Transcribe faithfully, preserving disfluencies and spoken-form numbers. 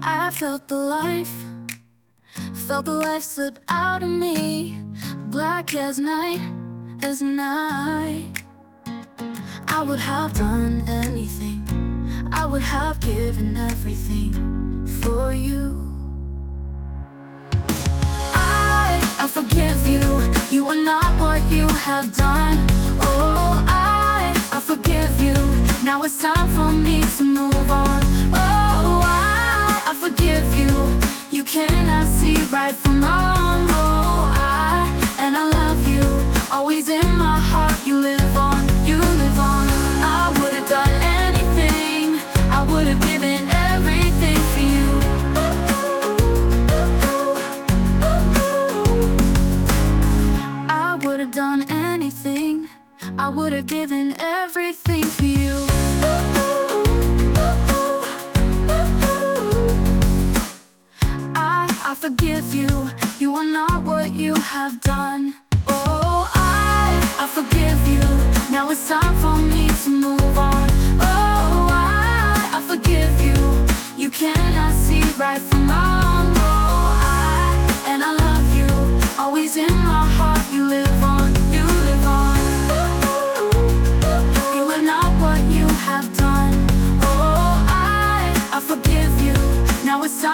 I felt the life, felt the life slip out of me. Black as night, as night. I would have done anything, I would have given everything for you. I, I forgive you, you are not what you have done. Oh, I, I forgive you, now it's time for me to move on. Oh, I, I forgive you, you cannot see right from wrong. Oh, I, and I love you, always in my heart you live on, you live on. I would have done anything, I would have given everything for you. I would have done anything, I would have given everything for you. I, I forgive you, you are not what you have done. Oh, I, I forgive you, now it's time for me to move on. Oh, I, I forgive you, you cannot see right from wrong. Oh, I, and I love you, always in my heart you live on, you live on. You are not what you have done. Oh, I, I forgive you, now it's time